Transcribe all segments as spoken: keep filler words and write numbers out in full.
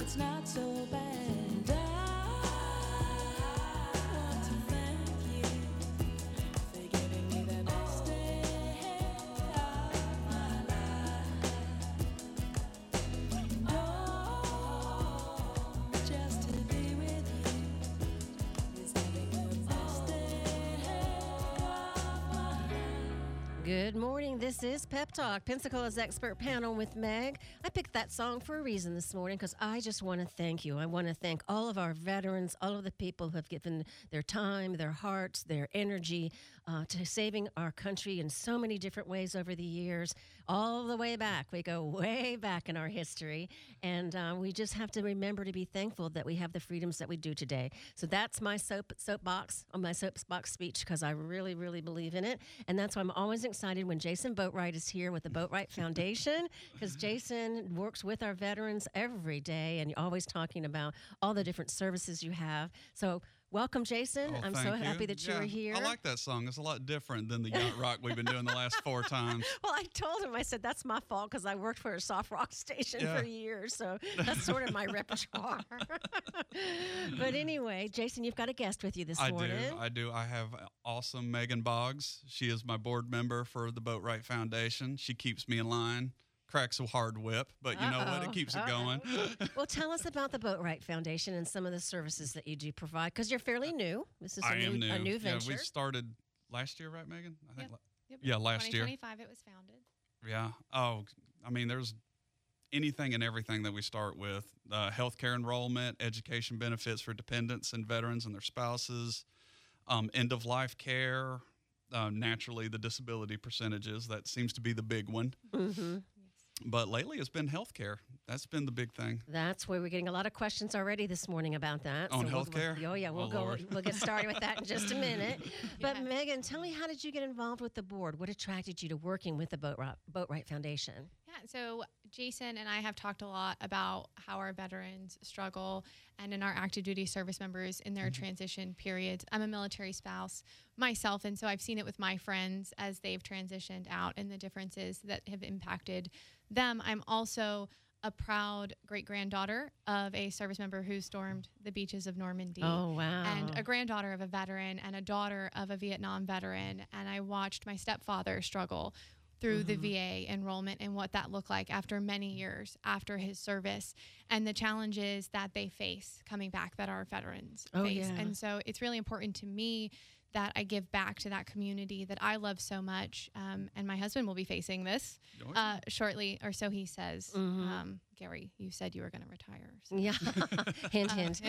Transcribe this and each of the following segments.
it's not so bad. I want to thank you for giving me the best day of my life. Oh, just to be with you is having the best day of my life. Good morning. This is Pep Talk, Pensacola's expert panel with Meg. I picked that song for a reason this morning because I just want to thank you. I want to thank all of our veterans, all of the people who have given their time, their hearts, their energy uh, to saving our country in so many different ways over the years, all the way back. We go way back in our history, and uh, we just have to remember to be thankful that we have the freedoms that we do today. So that's my soap soapbox on my soapbox speech because I really, really believe in it, and that's why I'm always excited when Jason Boatwright is here with the Boatwright Foundation, because Jason works with our veterans every day, and you're always talking about all the different services you have. So welcome, Jason. Oh, I'm thank so you. happy that yeah, you were here. I like that song. It's a lot different than the yacht rock we've been doing the last four times. Well, I told him, I said, that's my fault because I worked for a soft rock station Yeah. for years. So that's sort of my repertoire. But anyway, Jason, you've got a guest with you this I morning. do. I do. I have awesome Megan Boggs. She is my board member for the Boatwright Foundation. She keeps me in line. Cracks a hard whip, but you know what? It keeps it going. Well, tell us about the Boatwright Foundation and some of the services that you do provide, because you're fairly new. This is a I new, am new. a new Yeah, venture. we started last year, right, Megan? I think. Yep. la- Yep. Yeah, last year. twenty twenty-five it was founded. Yeah. Oh, I mean, there's anything and everything that we start with: uh, healthcare enrollment, education benefits for dependents and veterans and their spouses, um, end of life care. Uh, naturally, the disability percentages, that seems to be the big one. Mm-hmm. But lately, it's been healthcare. That's been the big thing. That's where we're getting a lot of questions already this morning about that. On we'll- healthcare? Oh, yeah. We'll Oh, go. Lord. We'll get started with that in just a minute. But Yeah. Megan, tell me, how did you get involved with the board? What attracted you to working with the Boatwright, Boatwright Foundation? Yeah, so Jason and I have talked a lot about how our veterans struggle and in our active duty service members in their transition periods. I'm a military spouse myself, and so I've seen it with my friends as they've transitioned out and the differences that have impacted them. I'm also a proud great-granddaughter of a service member who stormed the beaches of Normandy. Oh, wow. And a granddaughter of a veteran and a daughter of a Vietnam veteran. And I watched my stepfather struggle through the V A enrollment and what that looked like after many years after his service and the challenges that they face coming back that our veterans Oh, face. yeah. And so it's really important to me that I give back to that community that I love so much. Um, and my husband will be facing this Oh, yeah. uh, shortly, or so he says. Um, Gary, you said you were going to retire. So. Yeah. Hint, hint.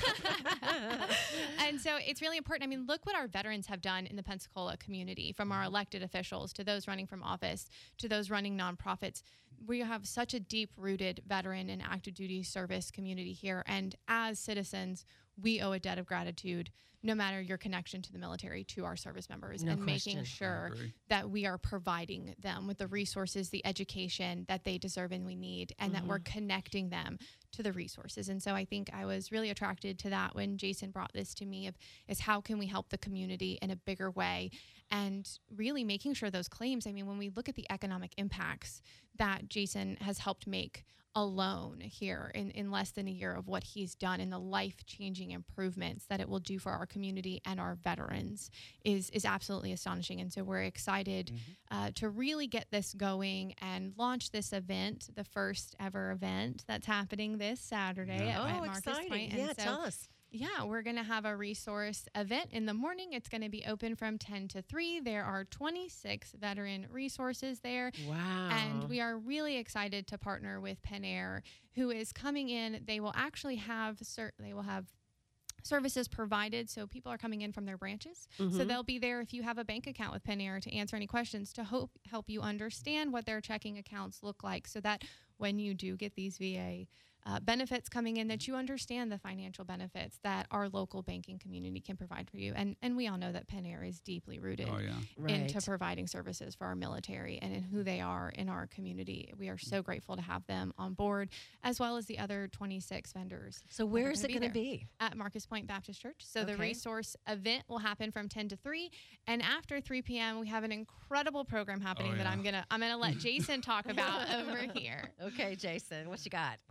And so it's really important. I mean, look what our veterans have done in the Pensacola community, from our elected officials to those running from office to those running nonprofits. We have such a deep-rooted veteran and active duty service community here. And as citizens, we owe a debt of gratitude, no matter your connection to the military, to our service members, No and question. making I sure agree. that we are providing them with the resources, the education that they deserve and we need, and that we're connecting them to the resources. And so I think I was really attracted to that when Jason brought this to me, of is how can we help the community in a bigger way, and really making sure those claims, I mean, when we look at the economic impacts that Jason has helped make alone here in, in less than a year of what he's done, and the life-changing improvements that it will do for our community and our veterans is is absolutely astonishing. And so we're excited Mm-hmm. uh, to really get this going and launch this event, the first ever event that's happening this Saturday at, at Oh, Marcus exciting. Point. And Yeah, so, tell us. Yeah, we're going to have a resource event in the morning. It's going to be open from ten to three. There are twenty-six veteran resources there. Wow. And we are really excited to partner with Penn Air, who is coming in. They will actually have cert- they will have services provided. So people are coming in from their branches. So they'll be there if you have a bank account with Penn Air to answer any questions, to hope, help you understand what their checking accounts look like, so that when you do get these V A uh, benefits coming in, that you understand the financial benefits that our local banking community can provide for you. And and we all know that Penn Air is deeply rooted Oh, yeah. into Right. providing services for our military and in who they are in our community. We are so grateful to have them on board, as well as the other twenty-six vendors. So that are where is it gonna going to there. be? At Marcus Point Baptist Church. So the Okay. resource event will happen from ten to three, and after three p.m. we have an incredible program happening Oh, that yeah. I'm gonna I'm gonna let Jason talk about over here. Okay, Jason, what you got? Uh, we're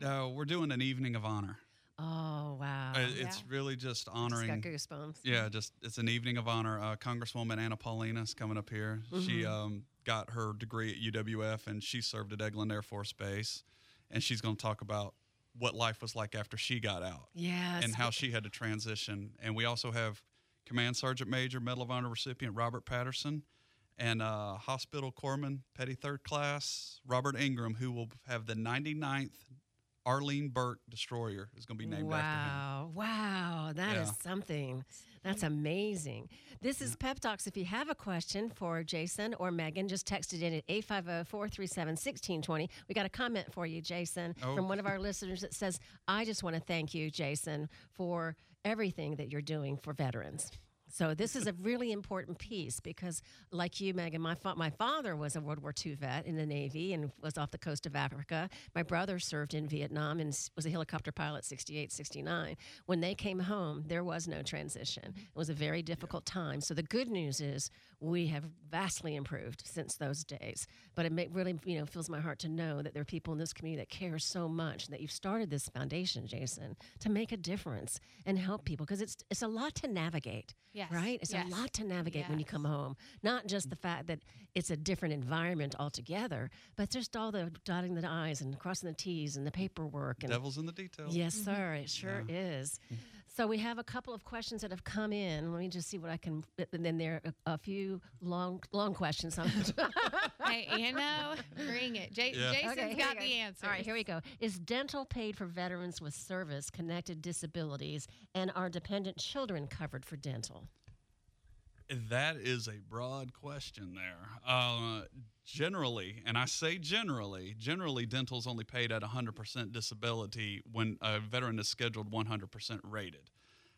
we're doing an evening of honor. Oh, wow. Uh, It's Yeah. really just Just honoring. got goosebumps. Yeah, just it's an evening of honor. Uh, Congresswoman Anna Paulina is coming up here. She um, got her degree at U W F, and she served at Eglin Air Force Base, and she's going to talk about what life was like after she got out Yes. and how she had to transition. And we also have Command Sergeant Major, Medal of Honor recipient Robert Patterson, and uh, Hospital Corpsman, Petty Third Class Robert Ingram, who will have the ninety-ninth Arleigh Burke destroyer is going to be named after him. Wow. Wow. That is Yeah. something. That's amazing. This is Pep Talks. If you have a question for Jason or Megan, just text it in at eight five zero, four three seven, one six two zero. We got a comment for you, Jason, Oh. from one of our listeners that says, I just want to thank you, Jason, for everything that you're doing for veterans. So this is a really important piece because, like you, Megan, my fa- my father was a World War Two vet in the Navy and was off the coast of Africa. My brother served in Vietnam and s- was a helicopter pilot, sixty-eight, sixty-nine. When they came home, there was no transition. It was a very difficult time. So the good news is we have vastly improved since those days. But it ma- really, you know, fills my heart to know that there are people in this community that care so much, and that you've started this foundation, Jason, to make a difference and help people because it's it's a lot to navigate. Yes. Right? It's Yes. a lot to navigate when you Yes. come home. Not just the fact that it's a different environment altogether, but just all the dotting the I's and crossing the T's and the paperwork. And Devil's in the details. yes, sir, it sure is. So we have a couple of questions that have come in. Let me just see what I can. And then there are a, a few long, long questions. Hey, Anna, bring it. J- Yeah. Jason's Okay, here got we go. the answer. All right, here we go. Is dental paid for veterans with service-connected disabilities, and are dependent children covered for dental? That is a broad question there. Uh, generally, and I say generally, generally dental is only paid at one hundred percent disability when a veteran is scheduled one hundred percent rated.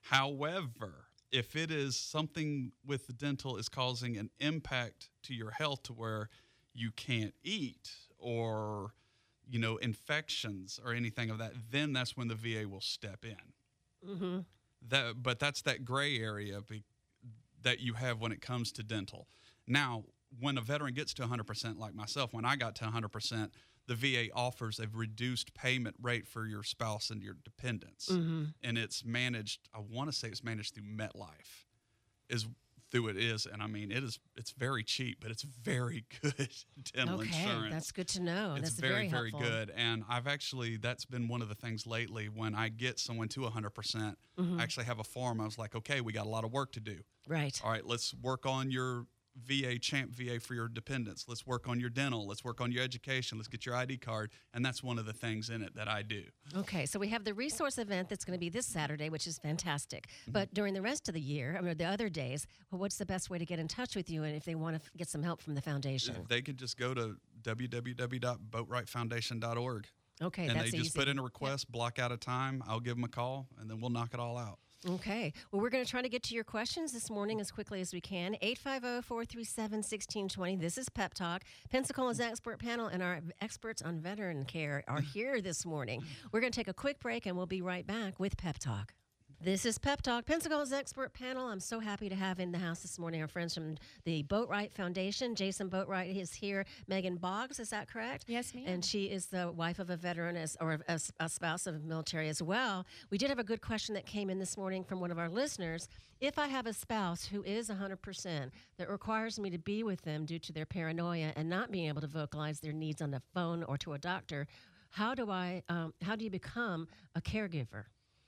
However, if it is something with the dental is causing an impact to your health to where you can't eat or, you know, infections or anything of that, then that's when the V A will step in. Mm-hmm. That, but that's that gray area be, that you have when it comes to dental. Now, when a veteran gets to one hundred percent, like myself, when I got to one hundred percent, the V A offers a reduced payment rate for your spouse and your dependents. Mm-hmm. And it's managed, I want to say it's managed through MetLife, is through it is. And I mean, it is, it's very cheap, but it's very good dental Okay, insurance. that's good to know. It's That's very, very, helpful. good. And I've actually, that's been one of the things lately when I get someone to one hundred percent, Mm-hmm. I actually have a form. I was like, okay, we got a lot of work to do. Right. All right, let's work on your V A, Champ V A for your dependents. Let's work on your dental. Let's work on your education. Let's get your I D card. And that's one of the things in it that I do. Okay, so we have the resource event that's going to be this Saturday, which is fantastic. Mm-hmm. But during the rest of the year, I mean, the other days, well, what's the best way to get in touch with you and if they want to f- get some help from the foundation? They could just go to w w w dot boatwright foundation dot org. Okay, and that's they just easy. put in a request, block out a time. I'll give them a call, and then we'll knock it all out. Okay. Well, we're going to try to get to your questions this morning as quickly as we can. eight five zero, four three seven, one six two zero. This is Pep Talk. Pensacola's expert panel and our experts on veteran care are here this morning. We're going to take a quick break, and we'll be right back with Pep Talk. This is Pep Talk, Pensacola's expert panel. I'm so happy to have in the house this morning our friends from the Boatwright Foundation. Jason Boatwright is here. Megan Boggs, is that correct? Yes, ma'am. And she is the wife of a veteran as, or a, a spouse of the military as well. We did have a good question that came in this morning from one of our listeners. If I have a spouse who is one hundred percent that requires me to be with them due to their paranoia and not being able to vocalize their needs on the phone or to a doctor, how do I? Um, how do you become a caregiver?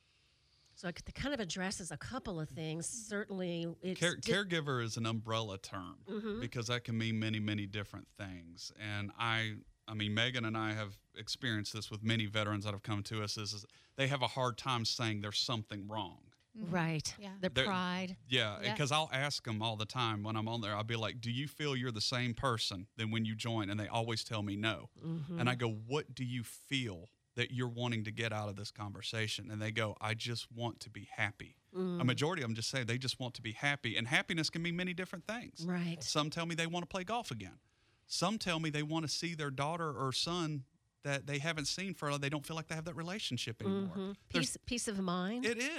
So it kind of addresses a couple of things. Certainly, it's Care, di- caregiver is an umbrella term Mhm. because that can mean many, many different things. And I, I mean, Megan and I have experienced this with many veterans that have come to us. Is, is they have a hard time saying there's something wrong. right. Yeah. The They're- pride. Yeah, Yeah. because I'll ask them all the time when I'm on there. I'll be like, "Do you feel you're the same person than when you joined?" And they always tell me no. Mm-hmm. And I go, "What do you feel that you're wanting to get out of this conversation?" And they go, "I just want to be happy." Mm. A majority of them just say they just want to be happy. And happiness can mean many different things. Right. Some tell me they want to play golf again. Some tell me they want to see their daughter or son that they haven't seen for, they don't feel like they have that relationship anymore. Mhm. There's- Peace, peace of mind. It is.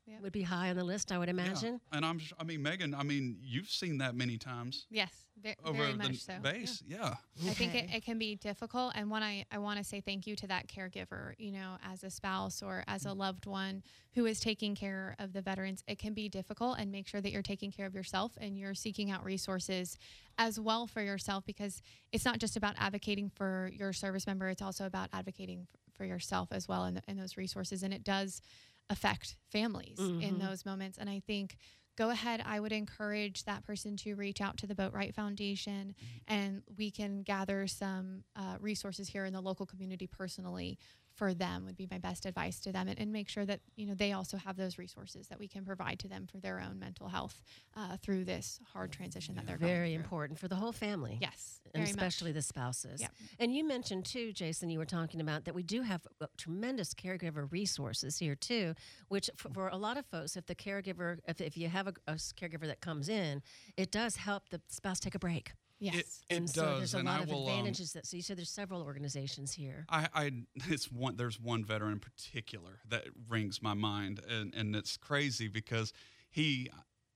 Yep. would be high on the list, I would Yeah. imagine. And I'm, s- I mean, Megan, I mean, you've seen that many times Yes, ve- over very the much so. Yeah. base. Yeah. I think it, Okay. it can be difficult. And one, I, I want to say thank you to that caregiver, you know, as a spouse or as a loved one who is taking care of the veterans. It can be difficult, and make sure that you're taking care of yourself and you're seeking out resources as well for yourself, because it's not just about advocating for your service member. It's also about advocating f- for yourself as well in, in those resources. And it does affect families in Mhm. those moments. And I think go ahead, I would encourage that person to reach out to the Boatwright Foundation, and we can gather some uh, resources here in the local community personally for them would be my best advice to them, and, and make sure that, you know, they also have those resources that we can provide to them for their own mental health uh, through this hard transition that they're going Very through. important for the whole family. Yes, And very especially much. the spouses. Yep. And you mentioned too, Jason, you were talking about that we do have uh, tremendous caregiver resources here too, which for, for a lot of folks, if the caregiver, if, if you have a, a s- caregiver that comes in, it does help the spouse take a break. Yes. It, it and does. so there's a and lot I of will, um, advantages that, so you said there's several organizations here. I, I it's one there's one veteran in particular that rings my mind, and, and it's crazy because he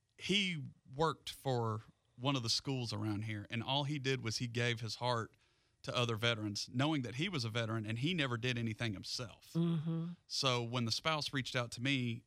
he worked for one of the schools around here, and all he did was he gave his heart to other veterans, knowing that he was a veteran and he never did anything himself. Mm-hmm. So when the spouse reached out to me,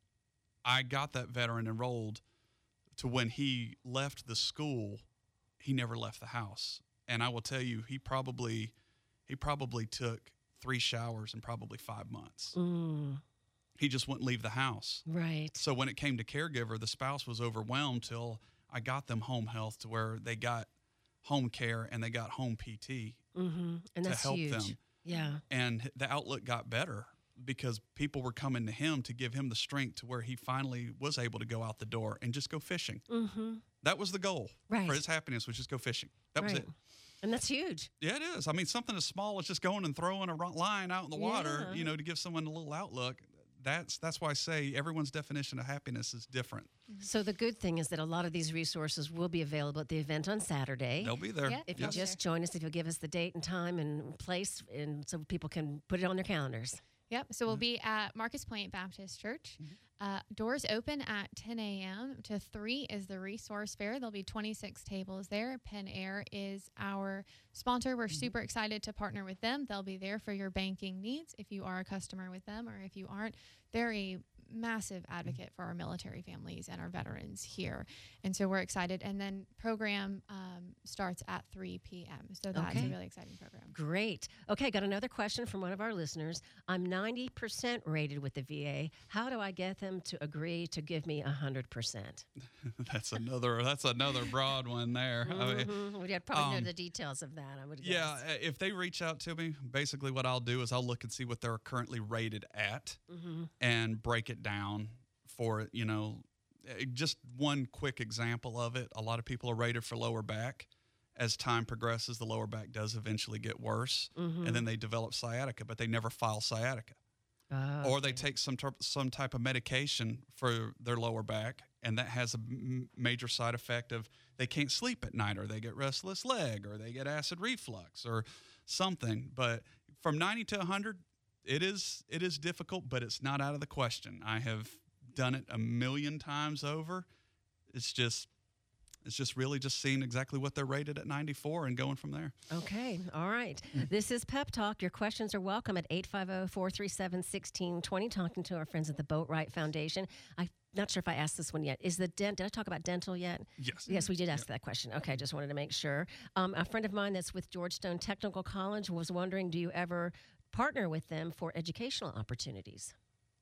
I got that veteran enrolled to when he left the school, he never left the house. And I will tell you, he probably he probably took three showers in probably five months. Mm, He just wouldn't leave the house. right. So when it came to caregiver, the spouse was overwhelmed till I got them home health to where they got home care and they got home P T Mm-hmm. And to that's help huge. them. Yeah. And the outlook got better because people were coming to him to give him the strength to where he finally was able to go out the door and just go fishing. Mm-hmm. That was the goal Right. for his happiness, was just go fishing. That was Right. it. And that's huge. Yeah, it is. I mean, something as small as just going and throwing a ro- line out in the water, Yeah. you know, to give someone a little outlook. That's that's why I say everyone's definition of happiness is different. So the good thing is that a lot of these resources will be available at the event on Saturday. They'll be there. Yeah. If Yes. you just join us, if you'll give us the date and time and place, and so people can put it on their calendars. Yep. So we'll be at Marcus Point Baptist Church. Uh, doors open at ten a.m. to three is the resource fair. There'll be twenty-six tables there. Penn Air is our sponsor. We're super excited to partner with them. They'll be there for your banking needs if you are a customer with them, or if you aren't. They're a massive advocate for our military families and our veterans here. And so we're excited. And then program um, starts at three p.m. So that's Okay. a really exciting program. Great. Okay, got another question from one of our listeners. I'm ninety percent rated with the V A. How do I get them to agree to give me one hundred percent? That's another that's another broad one there. I mean, Mm-hmm. We'd probably know um, the details of that, I would guess. yeah, uh, if they reach out to me, basically what I'll do is I'll look and see what they're currently rated at Mm-hmm. and break it down for, you know, uh, just one quick example of it. A lot of people are rated for lower back. As time progresses, the lower back does eventually get worse, Mm-hmm. and then they develop sciatica, but they never file sciatica. Oh, Or they take some typ- some type of medication for their lower back, and that has a m- major side effect of they can't sleep at night, or they get restless leg, or they get acid reflux, or something. But from ninety to one hundred, it is it is difficult, but it's not out of the question. I have done it a million times over. It's just it's just really just seeing exactly what they're rated at ninety-four and going from there. Okay, all right. This is Pep Talk. Your questions are welcome at eight five zero, four three seven, one six two zero, talking to our friends at the Boatwright Foundation. I'm not sure if I asked this one yet. Is the dent, did I talk about dental yet? Yes. Yes, we did ask that question. Okay, just wanted to make sure. Um, a friend of mine that's with Georgetown Technical College was wondering, do you ever partner with them for educational opportunities?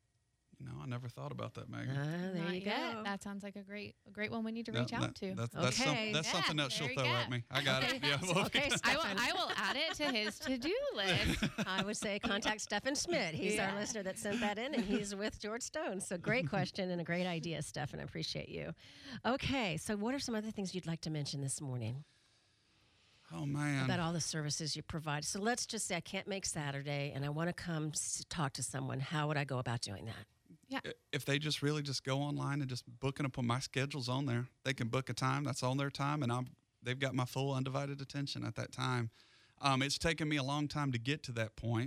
No, I never thought about that, Megan. Ah, there Not you yet. go. That sounds like a great, a great one we need to No, reach out that- to. That's, that's, some- Okay. that's Yeah, something else she'll there you throw go. at me. I got it. Yeah, we'll Okay, get- I will, Stefan. I will add it to his to-do list. I would say contact Stefan Schmidt. He's our Yeah. listener that sent that in, and he's with George Stone. So great question and a great idea, Stefan. I appreciate you. Okay, so what are some other things you'd like to mention this morning Oh man. about all the services you provide? So let's just say I can't make Saturday, and I want to come s- talk to someone. How would I go about doing that? I- If they just really just go online and just book an appointment, my schedule's on there. They can book a time that's on their time, and I'm they've got my full undivided attention at that time. Um, it's taken me a long time to get to that point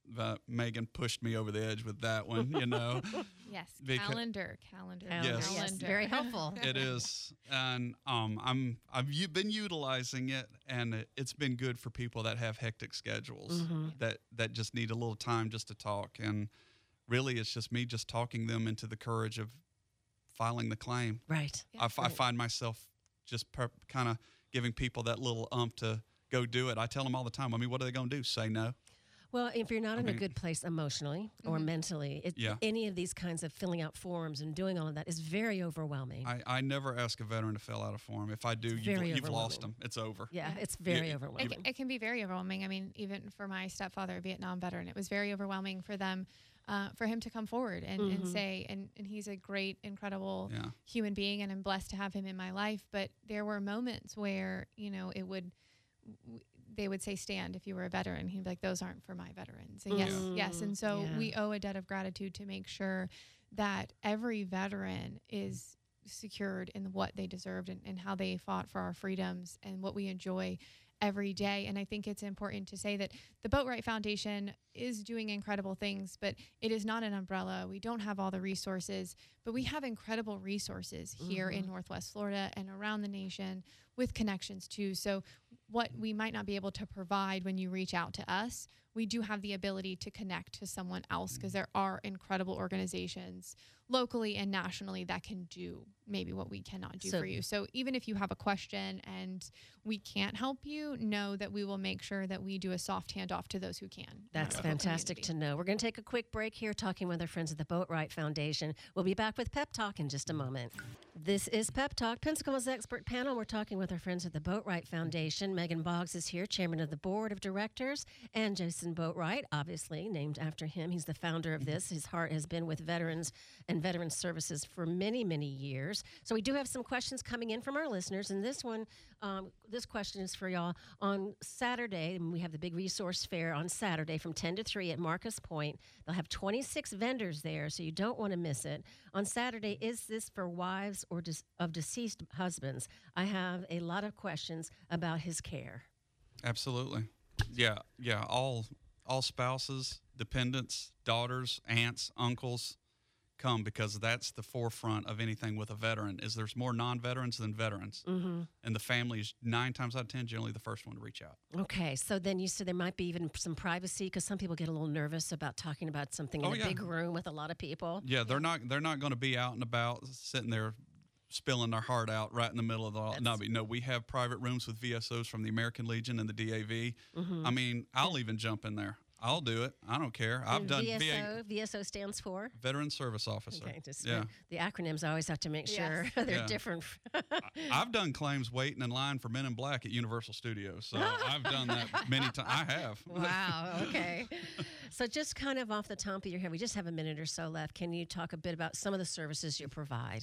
uh, Megan pushed me over the edge with that one, you know. Yes, Because- calendar, calendar, Calendar, Yes. yes, very helpful. It is, and um, I'm I've u- been utilizing it, and it, it's been good for people that have hectic schedules Mhm. that that just need a little time just to talk. And really, it's just me just talking them into the courage of filing the claim. Right. Yeah. I, f- I Right. find myself just per- kind of giving people that little ump to go do it. I tell them all the time. I mean, what are they going to do? Say no? Well, if you're not I in a mean- good place emotionally or Mhm. mentally, it, Yeah. any of these kinds of filling out forms and doing all of that is very overwhelming. I, I never ask a veteran to fill out a form. If I do, It's you've, very you've lost overwhelming. them. It's over. yeah, Yeah. it's very Yeah, it- It, overwhelming. c- it can be very overwhelming. I mean, even for my stepfather, a Vietnam veteran, it was very overwhelming for them, uh, for him to come forward and, and Mhm. say, and, and he's a great, incredible Yeah. human being, and I'm blessed to have him in my life. But there were moments where, you know, it would, w- they would say, stand if you were a veteran. He'd be like, those aren't for my veterans. And yes, Mm, yes. And so yeah. we owe a debt of gratitude to make sure that every veteran is secured in what they deserved and, and how they fought for our freedoms and what we enjoy every day. And I think it's important to say that the Boatwright Foundation is doing incredible things, but it is not an umbrella. We don't have all the resources, but we have incredible resources here in Northwest Florida and around the nation with connections too. So what we might not be able to provide when you reach out to us, we do have the ability to connect to someone else because there are incredible organizations locally and nationally that can do maybe what we cannot do So- for you. So even if you have a question and we can't help you, know that we will make sure that we do a soft handoff to those who can. in our That's local fantastic to community. know. We're going to take a quick break here talking with our friends at the Boatwright Foundation. We'll be back with Pep Talk in just a moment. This is Pep Talk, Pensacola's expert panel. We're talking with our friends at the Boatwright Foundation. Megan Boggs is here, chairman of the board of directors, and Jason Boatwright, obviously named after him. He's the founder of this. His heart has been with veterans and veteran services for many, many years. So we do have some questions coming in from our listeners, and this one, um, this question is for y'all. On Saturday, and we have the big resource fair on Saturday from ten to three at Marcus Point. They'll have twenty-six vendors there, so you don't want to miss it. On Saturday, is this for wives or dis- of deceased husbands? I have a lot of questions about his care. Absolutely. Yeah, yeah. All all spouses, dependents, daughters, aunts, uncles come because that's the forefront of anything with a veteran is there's more non-veterans than veterans. Mm-hmm. And the family is nine times out of ten generally the first one to reach out. Okay, so then you said there might be even some privacy because some people get a little nervous about talking about something in Oh, a yeah. big room with a lot of people. Yeah, they're not they're not going to be out and about sitting there spilling their heart out right in the middle of the no, That's- but no, we have private rooms with V S Os from the American Legion and the D A V. Mm-hmm. I mean, I'll even jump in there. I'll do it. I don't care. I've done V S O. V A, V S O stands for. Veteran Service Officer. Okay, just yeah. the acronyms. I always have to make sure Yes. they're Yeah. different. I've done claims waiting in line for Men in Black at Universal Studios. So I've done that many times. I have. Wow. Okay. So just kind of off the top of your head, we just have a minute or so left. Can you talk a bit about some of the services you provide?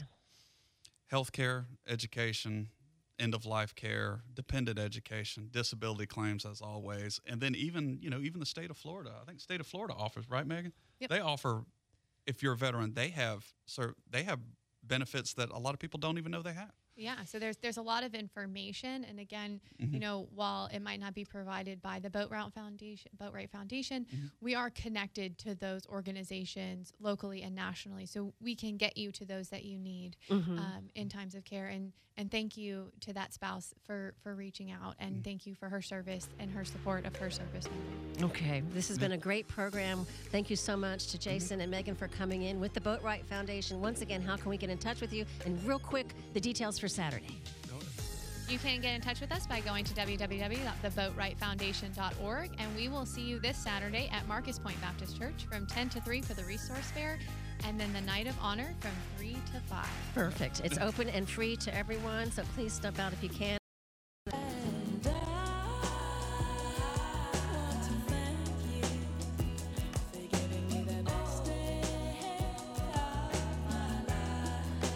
Healthcare, education, end of life care, dependent education, disability claims as always, and then even you know even the state of Florida. I think state of Florida offers, right, Megan? Yep. They offer, if you're a veteran, they have sir, they have benefits that a lot of people don't even know they have. Yeah, so there's there's a lot of information, and again, you know, while it might not be provided by the Boatwright Foundation, Boatwright Foundation, we are connected to those organizations locally and nationally, so we can get you to those that you need Mm-hmm. um, in times of care. And and thank you to that spouse for for reaching out, and thank you for her service and her support of her service member. Okay. This has been a great program. Thank you so much to Jason and Megan for coming in with the Boatwright Foundation. Once again, how can we get in touch with you? And real quick, the details for Saturday. You can get in touch with us by going to w w w dot the boatwright foundation dot org, and we will see you this Saturday at Marcus Point Baptist Church from ten to three for the resource fair, and then the night of honor from three to five. Perfect. It's open and free to everyone, so please stop out if you can. And I want to thank you for giving me the best day of my life.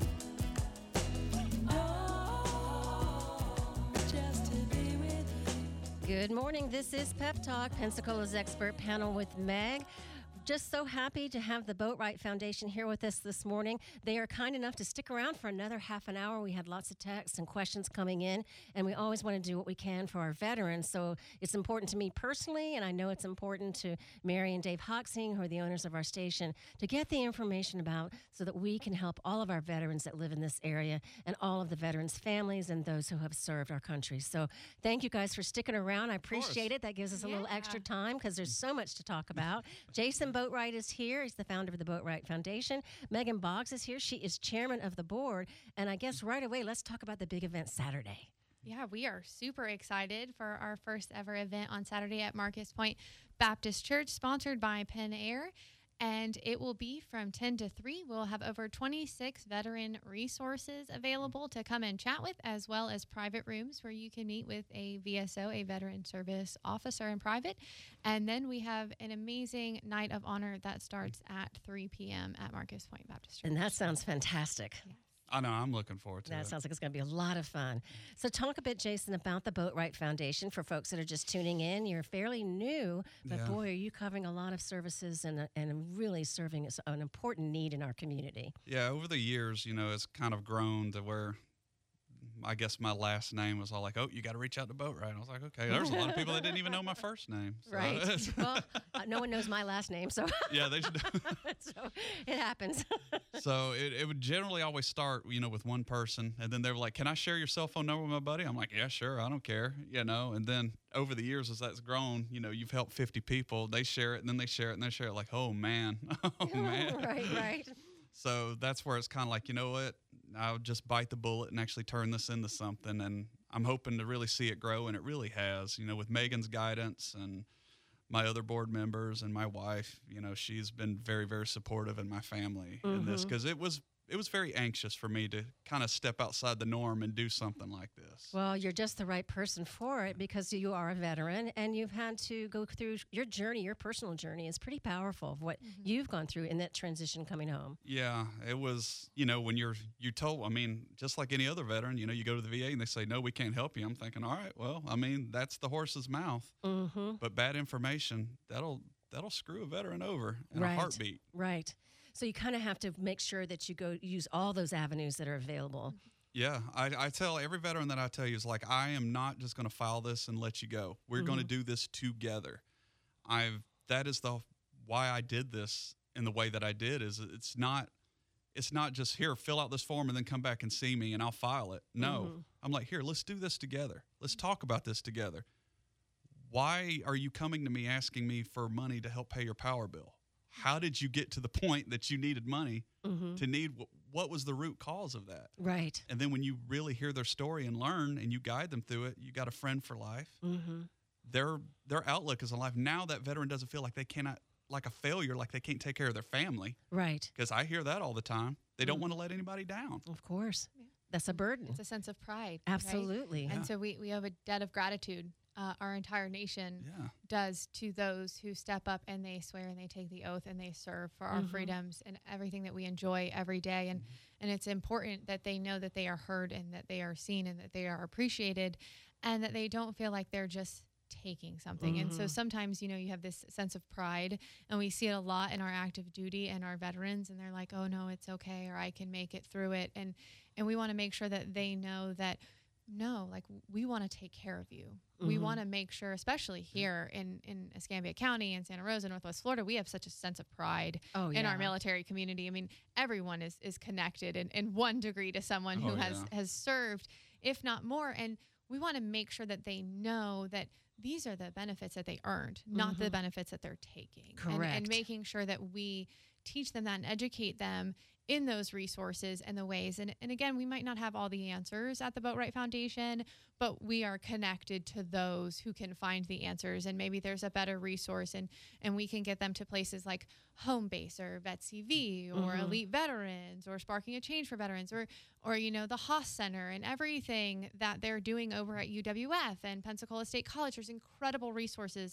Oh, just to be with you. Good morning. This is Pep Talk, Pensacola's expert panel with Meg. Just so happy to have the Boatwright Foundation here with us this morning. They are kind enough to stick around for another half an hour. We had lots of texts and questions coming in, and we always want to do what we can for our veterans. So it's important to me personally, and I know it's important to Mary and Dave Hoxing, who are the owners of our station, to get the information about so that we can help all of our veterans that live in this area and all of the veterans' families and those who have served our country. So thank you guys for sticking around. I appreciate it. That gives us a little Yeah. extra time because there's so much to talk about. Jason Boatwright is here. He's the founder of the Boatwright Foundation. Megan Boggs is here. She is chairman of the board. And I guess right away, let's talk about the big event Saturday. Yeah, we are super excited for our first ever event on Saturday at Marcus Point Baptist Church, sponsored by Penn Air. And it will be from ten to three. We'll have over twenty-six veteran resources available to come and chat with, as well as private rooms where you can meet with a V S O, a veteran service officer in private. And then we have an amazing night of honor that starts at three p.m. at Marcus Point Baptist Church. And that sounds fantastic. I know. I'm looking forward to That it. sounds like it's going to be a lot of fun. So talk a bit, Jason, about the Boatwright Foundation for folks that are just tuning in. You're fairly new, but Yeah. boy, are you covering a lot of services and, and really serving as an important need in our community. Yeah, over the years, you know, it's kind of grown to where I guess my last name was all like, oh, you got to reach out to Boatwright. I was like, okay. There's a lot of people that didn't even know my first name. So Right. it's- Well, uh, no one knows my last name, so, yeah, they should. so it happens. So it, it would generally always start, you know, with one person. And then they were like, can I share your cell phone number with my buddy? I'm like, yeah, sure. I don't care. You know, and then over the years, as that's grown, you know, you've helped fifty people. They share it and then they share it and they share it like, oh, man. Oh, man. right, right. So that's where it's kind of like, you know what? I'll just bite the bullet and actually turn this into something. And I'm hoping to really see it grow. And it really has, you know, with Megan's guidance and my other board members and my wife, you know, she's been very, very supportive in my family in this because it was it was very anxious for me to kind of step outside the norm and do something like this. Well, you're just the right person for it because you are a veteran and you've had to go through your journey. Your personal journey is pretty powerful of what you've gone through in that transition coming home. Yeah, it was, you know, when you're, you told, I mean, just like any other veteran, you know, you go to the V A and they say, no, we can't help you. I'm thinking, all right, well, I mean, that's the horse's mouth. Mm-hmm. But bad information, that'll, that'll screw a veteran over in Right. a heartbeat. Right. So you kind of have to make sure that you go use all those avenues that are available. Yeah, I, I tell every veteran that I tell you is like, I am not just going to file this and let you go. We're going to do this together. I've that is the why I did this in the way that I did. Is it's not it's not just here, fill out this form and then come back and see me and I'll file it. No, I'm like, here, let's do this together. Let's talk about this together. Why are you coming to me asking me for money to help pay your power bill? How did you get to the point that you needed money to need? What was the root cause of that? Right. And then when you really hear their story and learn and you guide them through it, you got a friend for life. Mm-hmm. Their their outlook is on life. Now that veteran doesn't feel like they cannot, like a failure, like they can't take care of their family. Right. Because I hear that all the time. They don't want to let anybody down. Of course. That's a burden. It's a sense of pride. right? Absolutely. Yeah. And so we, we owe a debt of gratitude, uh, our entire nation Yeah. does, to those who step up and they swear and they take the oath and they serve for our freedoms and everything that we enjoy every day. And, and it's important that they know that they are heard and that they are seen and that they are appreciated and that they don't feel like they're just taking something. And so sometimes, you know, you have this sense of pride and we see it a lot in our active duty and our veterans, and they're like, oh no, it's okay, or I can make it through it. And, and we want to make sure that they know that no, like we want to take care of you. We want to make sure, especially here in, in Escambia County and Santa Rosa, Northwest Florida, we have such a sense of pride Oh, in our yeah. military community. I mean, everyone is, is connected in, in one degree to someone who Oh, has, yeah. has served, if not more. And we want to make sure that they know that these are the benefits that they earned, not the benefits that they're taking. And, and Correct. making sure that we teach them that and educate them in those resources and the ways. And, and again, we might not have all the answers at the Boatwright Foundation, but we are connected to those who can find the answers. And maybe there's a better resource and, and we can get them to places like Home Base or Vet C V or Elite Veterans or Sparking a Change for Veterans or, or, you know, the Haas Center and everything that they're doing over at U W F and Pensacola State College. There's incredible resources.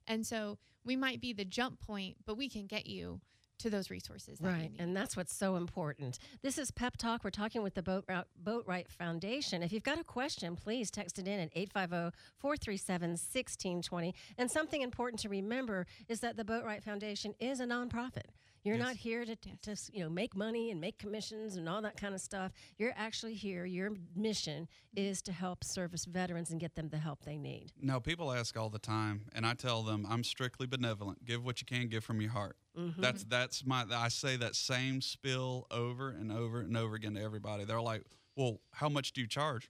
And so we might be the jump point, but we can get you to those resources. That you Right, need. and that's what's so important. This is Pep Talk. We're talking with the Boat Route, Boatwright Foundation. If you've got a question, please text it in at eight five zero, four three seven, one six two zero. And something important to remember is that the Boatwright Foundation is a nonprofit. You're Yes. not here to, to you know make money and make commissions and all that kind of stuff. You're actually here. Your mission is to help service veterans and get them the help they need. No, people ask all the time, and I tell them I'm strictly benevolent. Give what you can, give from your heart. Mm-hmm. That's that's my. I say that same spiel over and over and over again to everybody. They're like, "Well, how much do you charge?"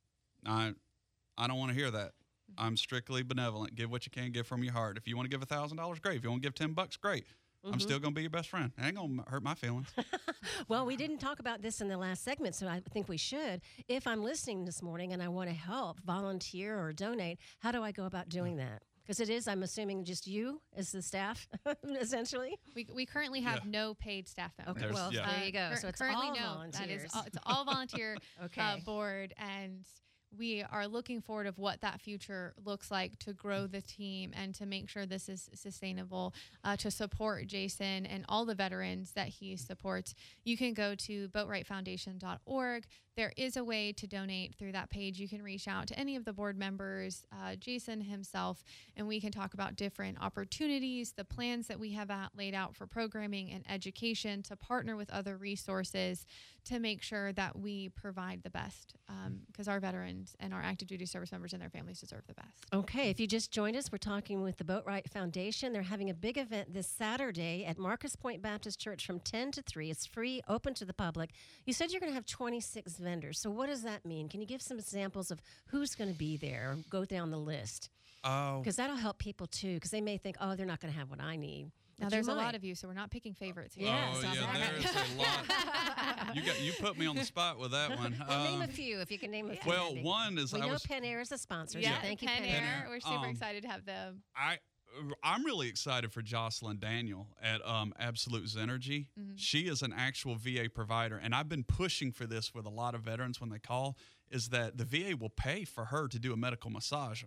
I, I don't want to hear that. I'm strictly benevolent. Give what you can, give from your heart. If you want to give a thousand dollars, great. If you want to give ten bucks, great. Mm-hmm. I'm still gonna be your best friend. It ain't gonna hurt my feelings. Well, we didn't talk about this in the last segment, so I think we should. If I'm listening this morning and I want to help, volunteer, or donate, how do I go about doing that? Because it is, I'm assuming, just you as the staff, essentially. We, we currently have Yeah. no paid staff members. Okay, There's- well, yeah. there you go. Uh, So it's currently all no, volunteers. That is all, it's all volunteer Okay. uh, board, and we are looking forward of what that future looks like to grow the team and to make sure this is sustainable, uh, to support Jason and all the veterans that he supports. You can go to boatwright foundation dot org. There is a way to donate through that page. You can reach out to any of the board members, uh, Jason himself, and we can talk about different opportunities, the plans that we have out, laid out for programming and education, to partner with other resources to make sure that we provide the best, because our veterans and our active duty service members and their families deserve the best. Okay, if you just joined us, we're talking with the Boatwright Foundation. They're having a big event this Saturday at Marcus Point Baptist Church from ten to three. It's free, open to the public. You said you're going to have twenty-six vendors. So what does that mean? Can you give some examples of who's going to be there? Go down the list. Oh, Because that'll help people too, because they may think, oh, they're not going to have what I need. Now, But there's you a might. lot of you, so we're not picking favorites here. Yeah, oh so yeah, that- there's a lot. You got you put me on the spot with that one. Well, name Um, a few if you can name a few. well, Andy. one is we I know was Pen Air is a sponsor. Yeah, so thank you, Pen Pen Air. Air. We're super Um, excited to have them. I I'm really excited for Jocelyn Daniel at um, Absolute Zenergy. Mm-hmm. She is an actual V A provider, and I've been pushing for this with a lot of veterans when they call. Is that the V A will pay for her to do a medical massage?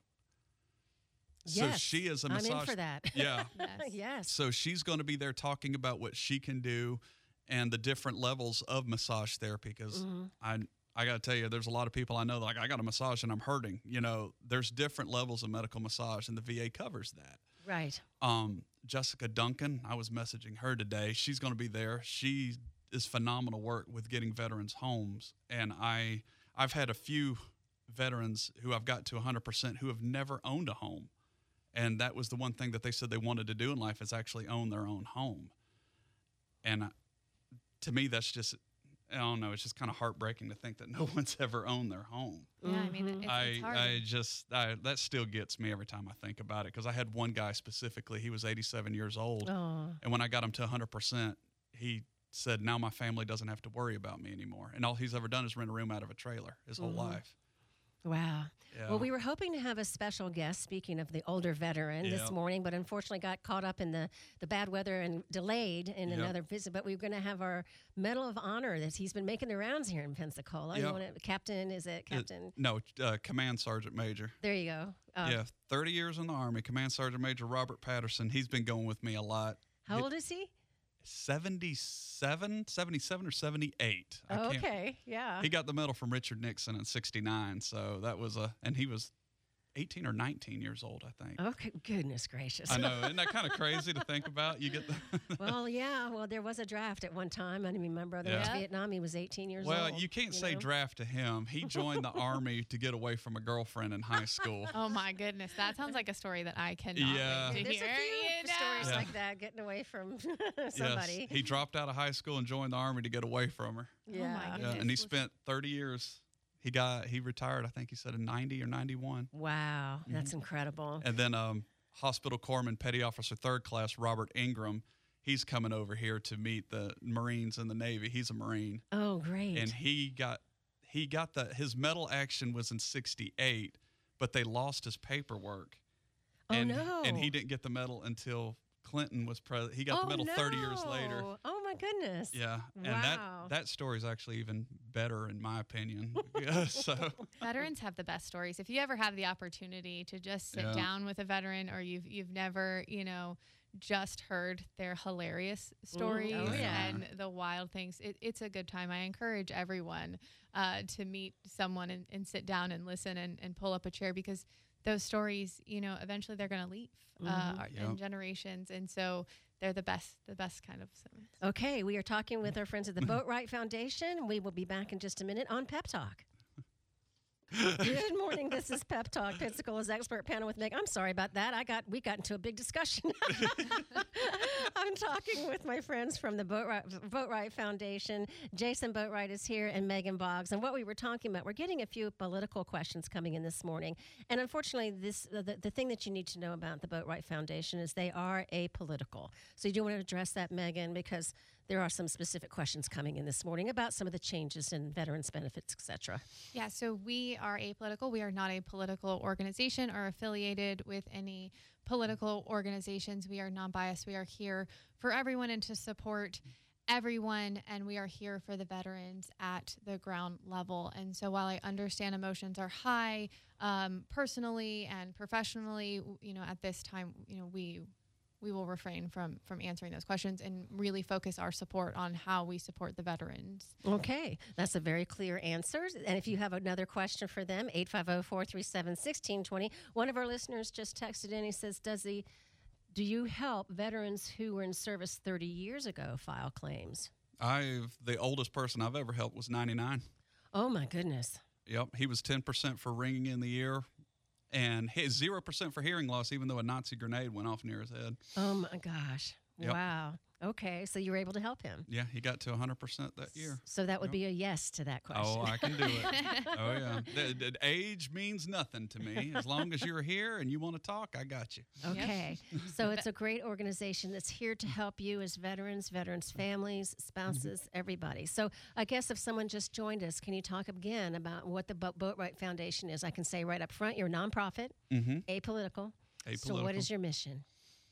So Yes, she is a I'm massage. in for that. Yeah. Yes. Yes. So she's going to be there talking about what she can do and the different levels of massage therapy. Because Mm-hmm. I I got to tell you, there's a lot of people I know that like I got a massage and I'm hurting. You know, there's different levels of medical massage, and the V A covers that. Right. Um, Jessica Duncan, I was messaging her today. She's going to be there. She is phenomenal work with getting veterans homes, and I I've had a few veterans who I've got to one hundred percent who have never owned a home. And that was the one thing that they said they wanted to do in life, is actually own their own home. And uh, to me, that's just, I don't know, it's just kind of heartbreaking to think that no one's ever owned their home. Yeah, I mean, it- it's, I, it's hard. I just, I, that still gets me every time I think about it. Because I had one guy specifically, he was eighty-seven years old. Oh. And when I got him to one hundred percent, he said, now my family doesn't have to worry about me anymore. And all he's ever done is rent a room out of a trailer his whole life. Wow. Yeah. Well, we were hoping to have a special guest, speaking of the older veteran, Yeah. this morning, but unfortunately got caught up in the, the bad weather and delayed in Yep. another visit. But we we're going to have our Medal of Honor that he's been making the rounds here in Pensacola. You Yep. want to, Captain, is it It- Captain? no, uh, Command Sergeant Major. There you go. Uh, Yeah, thirty years in the Army. Command Sergeant Major Robert Patterson. He's been going with me a lot. How old is he? seventy-seven, seventy-seven or seventy-eight. I Oh, can't- okay. Yeah. He got the medal from Richard Nixon in sixty-nine. So that was a, and he was eighteen or nineteen years old, I think. Okay. Goodness gracious. I know. Isn't that kind of crazy to think about? You get the. Well, yeah. Well, there was a draft at one time. I mean, my brother went to Yeah. Vietnam. He was eighteen years Well, old. you can't say know? draft to him. He joined the Army to get away from a girlfriend in high school. Oh my goodness, that sounds like a story that I cannot Yeah. wait to There's hear. a few you know? stories Yeah. like that, getting away from Yes, somebody. he dropped out of high school and joined the Army to get away from her. my Yeah. Yeah, goodness. and he Listen. spent thirty years. He got he retired. I think he said in ninety or ninety-one. Wow. Mm-hmm. That's incredible. And then um, Hospital Corpsman Petty Officer Third Class Robert Ingram. He's coming over here to meet the Marines and the Navy. He's a Marine, Oh, great. and he got he got the his medal action was in sixty-eight, but they lost his paperwork. Oh, and, no. And he didn't get the medal until Clinton was president. He got oh, the medal no. thirty years later. Oh, my my goodness. Yeah, and Wow. that that story is actually even better in my opinion. Yeah, so Veterans have the best stories. If you ever have the opportunity to just sit Yeah. down with a veteran, or you've you've never, you know, just heard their hilarious stories oh, yeah. and the wild things, it, it's a good time. I encourage everyone uh, to meet someone and, and sit down and listen and, and pull up a chair, because those stories, you know, eventually they're going to leave uh, Mhm. in Yep. generations, and so they're the best, the best kind of sermons. Okay, we are talking with our friends at the Boatwright Foundation. We will be back in just a minute on Pep Talk. Good morning. This is Pep Talk. Pensacola's expert panel with Meg. I'm sorry about that. I got we got into a big discussion. I'm talking with my friends from the Boatwright, Boatwright Foundation. Jason Boatwright is here, and Megan Boggs. And what we were talking about, we're getting a few political questions coming in this morning. And unfortunately, this the, the thing that you need to know about the Boatwright Foundation is they are apolitical. So you do want to address that, Megan, because there are some specific questions coming in this morning about some of the changes in veterans benefits, et cetera. Yeah, so we are apolitical. We are not a political organization or affiliated with any political organizations. We are non-biased. We are here for everyone and to support everyone, and we are here for the veterans at the ground level. And so while I understand emotions are high, um, personally and professionally, w- you know, at this time, you know, we we will refrain from from answering those questions and really focus our support on how we support the veterans. Okay, that's a very clear answer. And if you have another question for them, eight five zero, four three seven, one six two zero. One of our listeners just texted in. He says, "Does the do you help veterans who were in service thirty years ago file claims?" I've the oldest person I've ever helped was ninety-nine. Oh my goodness. Yep, he was ten percent for ringing in the ear, and his zero percent for hearing loss, even though a Nazi grenade went off near his head. Oh my gosh. Yep. Wow. Okay, so you were able to help him. Yeah, he got to one hundred percent that year. So that would Yep. be a yes to that question. Oh, I can do it. Oh, yeah. The, the age means nothing to me. As long as you're here and you want to talk, I got you. Okay. So it's a great organization that's here to help you as veterans, veterans' families, spouses, everybody. So I guess if someone just joined us, can you talk again about what the Bo- Boatwright Foundation is? I can say right up front, you're a nonprofit, Mm-hmm. apolitical. So what is your mission?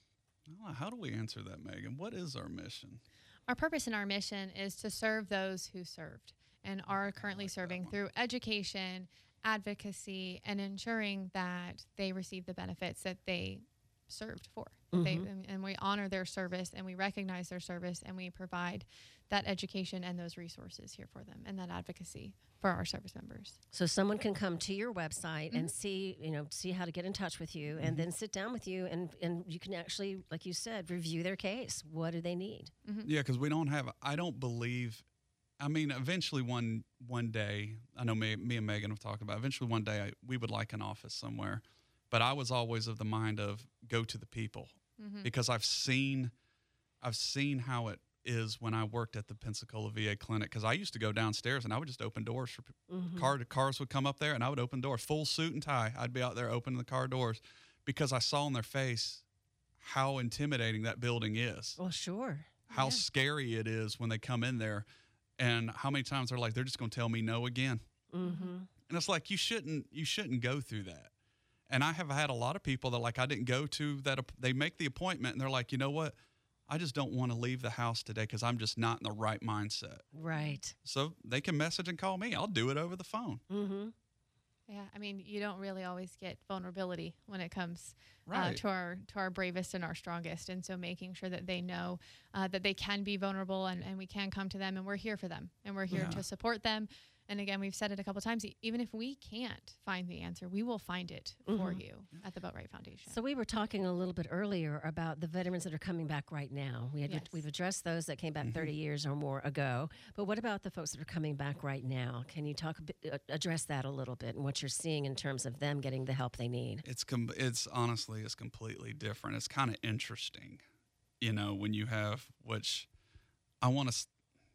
Oh, how do we answer that, Megan? What is our mission? Our purpose and our mission is to serve those who served and are currently serving through education, advocacy, and ensuring that they receive the benefits that they served for. That They, and, and we honor their service, and we recognize their service, and we provide that education and those resources here for them, and that advocacy for our service members. So someone can come to your website and see, you know, see how to get in touch with you, and then sit down with you, and and you can actually, like you said, review their case. What do they need? Yeah, because we don't have. I don't believe. I mean, eventually one one day, I know me, me and Megan have talked about. Eventually one day, I, we would like an office somewhere, but I was always of the mind of go to the people, because I've seen, I've seen how it is when I worked at the Pensacola V A clinic. Because I used to go downstairs and I would just open doors for people. Car cars would come up there and I would open doors, full suit and tie. I'd be out there opening the car doors because I saw on their face how intimidating that building is. Well, sure. How Yeah. scary it is when they come in there, and how many times they're like, they're just going to tell me no again. Mm-hmm. And it's like, you shouldn't, you shouldn't go through that. And I have had a lot of people that like, I didn't go to that. app- They make the appointment and they're like, you know what? I just don't want to leave the house today because I'm just not in the right mindset. Right. So they can message and call me. I'll do it over the phone. Mm-hmm. Yeah, I mean, you don't really always get vulnerability when it comes uh, Right. to our to our bravest and our strongest, and so making sure that they know uh, that they can be vulnerable and, and we can come to them, and we're here for them, and we're here Yeah. to support them. And again, we've said it a couple times, e- even if we can't find the answer, we will find it for you at the Boatwright Foundation. So we were talking a little bit earlier about the veterans that are coming back right now. We had Yes. we've addressed those that came back thirty years or more ago. But what about the folks that are coming back right now? Can you talk a bit, uh, address that a little bit and what you're seeing in terms of them getting the help they need? It's com- it's honestly it's completely different. It's kind of interesting, you know, when you have which I want to.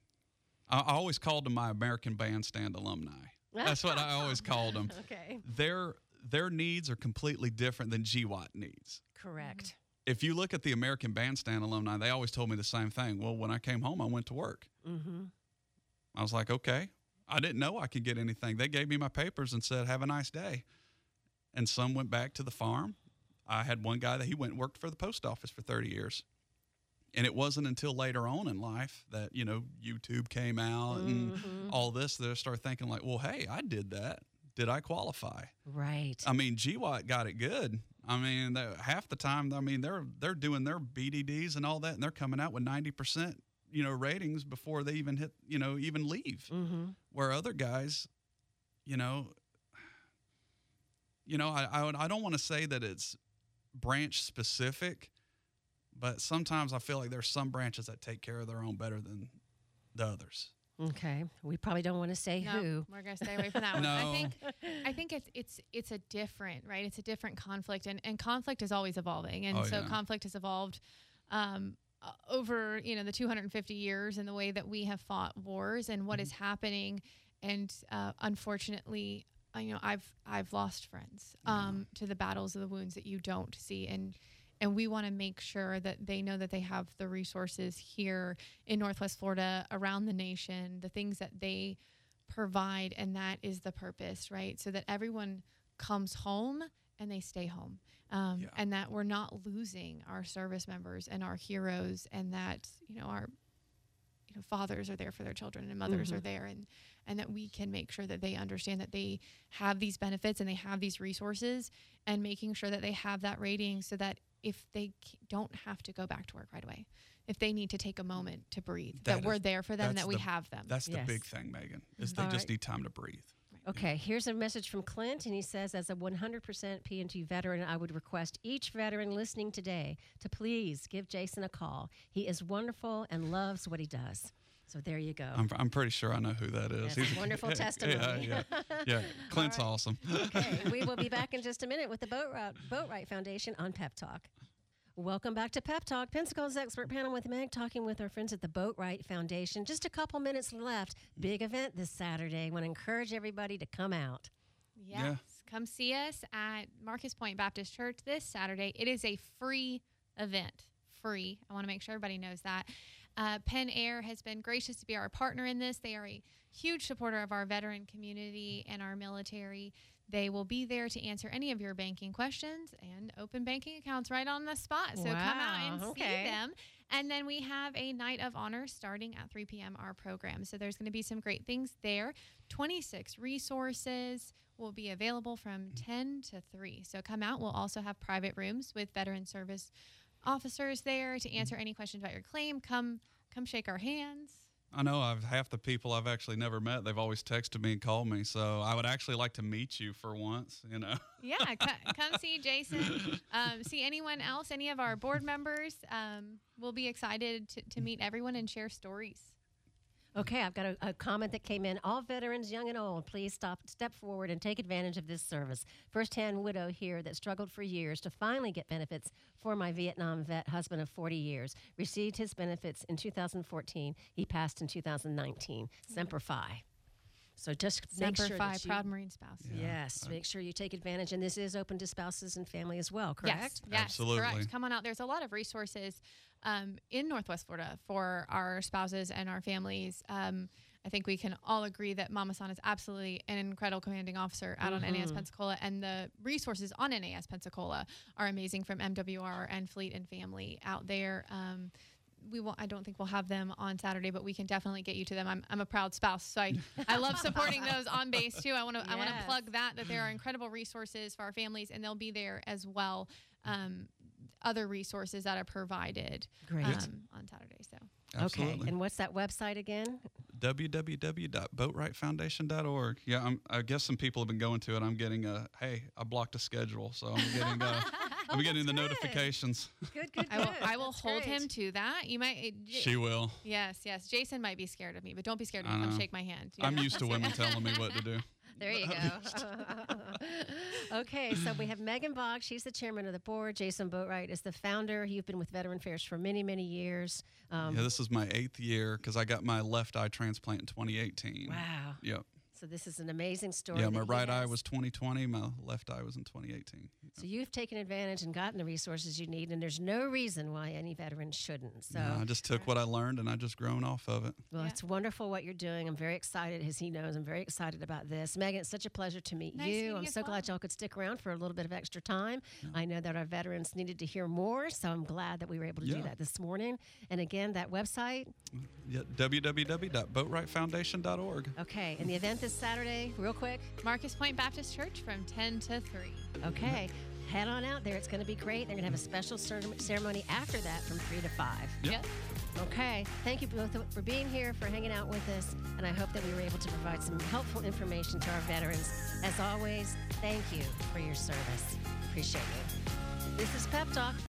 I I always called them my American Bandstand alumni. That's what I always called them. Okay. Their their needs are completely different than G W A T needs. Correct. If you look at the American Bandstand alumni, they always told me the same thing. Well, when I came home, I went to work. Mm-hmm. I was like, okay. I didn't know I could get anything. They gave me my papers and said, have a nice day. And some went back to the farm. I had one guy that he went and worked for the post office for thirty years. and it wasn't until later on in life that, you know, YouTube came out and Mhm. all this that I started thinking like, well, hey, I did that. Did I qualify? Right. I mean, G W A T got it good. I mean, they- half the time, I mean, they're they're doing their B D Ds and all that, and they're coming out with ninety percent, you know, ratings before they even hit, you know, even leave. Mm-hmm. Where other guys, you know, you know, I I, would- I don't want to say that it's branch specific, but sometimes I feel like there's some branches that take care of their own better than the others. Okay. We probably don't want to say No, who. we're gonna stay away from that one. I No. think I think it's it's it's a different, right? It's a different conflict, and, and conflict is always evolving, and Oh, so yeah. conflict has evolved um, uh, over you know the two hundred fifty years and the way that we have fought wars and what is Mm-hmm. happening, and uh, unfortunately, uh, you know, I've I've lost friends um, to the battles of the wounds that you don't see, and and we want to make sure that they know that they have the resources here in Northwest Florida, around the nation, the things that they provide, and that is the purpose, right? So that everyone comes home and they stay home, um, Yeah. and that we're not losing our service members and our heroes, and that you know our you know fathers are there for their children and mothers Mhm. are there, and and that we can make sure that they understand that they have these benefits and they have these resources, and making sure that they have that rating so that if they c- don't have to go back to work right away, if they need to take a moment to breathe, that, That we're is- there for them, that's that we the- have them. That's the Yes. big thing, Megan, is they All just right. need time to breathe. Okay, here's a message from Clint, and he says, as a one hundred percent P and T veteran, I would request each veteran listening today to please give Jason a call. He is wonderful and loves what he does. So there you go. I'm, I'm pretty sure I know who that is. That's a wonderful testimony. Yeah, yeah, yeah. Clint's right. awesome. Okay, we will be back in just a minute with the Boat Route, Boatwright Foundation on Pep Talk. Welcome back to Pep Talk, Pensacola's expert panel with Meg, talking with our friends at the Boatwright Foundation. Just a couple minutes left. Big event this Saturday. Want to encourage everybody to come out. Yes. Yeah. Come see us at Marcus Point Baptist Church this Saturday. It is a free event. Free. I want to make sure everybody knows that. Uh, Penn Air has been gracious to be our partner in this. They are a huge supporter of our veteran community and our military. They will be there to answer any of your banking questions and open banking accounts right on the spot. So come out and Wow, see okay. them. And then we have a night of honor starting at three p.m. our program. So there's going to be some great things there. twenty-six resources will be available from ten to three. So come out. We'll also have private rooms with veteran service officers there to answer any questions about your claim. Come come shake our hands. I know I've half the people I've actually never met. They've always texted me and called me. So I would actually like to meet you for once, you know. Yeah, c- come see Jason. Um, see anyone else, any of our board members. Um, we'll be excited to, to meet everyone and share stories. Okay, I've got a, a comment that came in. All veterans, young and old, please stop, step forward and take advantage of this service. First-hand widow here that struggled for years to finally get benefits for my Vietnam vet husband of forty years. Received his benefits in two thousand fourteen. He passed in two thousand nineteen. Semper Fi. So just make Semper sure Fi, that you, proud Marine spouse. Yeah. yes, make sure you take advantage. And this is open to spouses and family as well, correct? Yes, yes, Absolutely. correct. Come on out. There's a lot of resources um, in Northwest Florida for our spouses and our families. Um, I think we can all agree that Mama San is absolutely an incredible commanding officer out on N A S Mhm. Pensacola, and the resources on N A S Pensacola are amazing from M W R and Fleet and Family out there. Um, we will I don't think we'll have them on Saturday, but we can definitely get you to them. I'm, I'm a proud spouse, so I, I love supporting those on base too. I want to I want to Yes. plug that that there are incredible resources for our families, and they'll be there as well. Um, other resources that are provided Great. um, on Saturday. So Absolutely. Okay, and what's that website again? w w w dot boatwright foundation dot org. Yeah, I'm, I guess some people have been going to it. I'm getting a, hey, I blocked a schedule. So I'm getting, uh, I'm Oh, getting the that's good. notifications. Good, good, I will good. I will That's hold great. him to that. You might it- She will. yes yes. Jason might be scared of me, but don't be scared of I me. Come know. shake my hand. I'm used to women telling me what to do. There you go. Okay, so we have Megan Boggs. She's the chairman of the board. Jason Boatwright is the founder. You've been with Veteran Affairs for many, many years. Um, Yeah, this is my eighth year because I got my left eye transplant in twenty eighteen. wow. Yep. So this is an amazing story. Yeah, that my he right eye has. was twenty twenty, my left eye was in twenty eighteen. So you've taken advantage and gotten the resources you need, and there's no reason why any veteran shouldn't. So, No, I just took what I learned and I just grown off of it. well, Yeah. it's wonderful what you're doing. I'm very excited, as he knows. I'm very excited about this. Megan, it's such a pleasure to meet Nice you. meeting I'm you as so glad well. y'all could stick around for a little bit of extra time. I know that our veterans needed to hear more, so I'm glad that we were able to do Yeah. that this morning. And again, that website, Yeah, w w w dot boatwright foundation dot org. okay. And the event this Saturday, real quick. Marcus Point Baptist Church from ten to three. Okay. Head on out there. It's going to be great. They're going to have a special cer- ceremony after that from three to five. Yep. Yep. Okay. Thank you both for being here, for hanging out with us, and I hope that we were able to provide some helpful information to our veterans. As always, thank you for your service. Appreciate you. This is Pep Talk.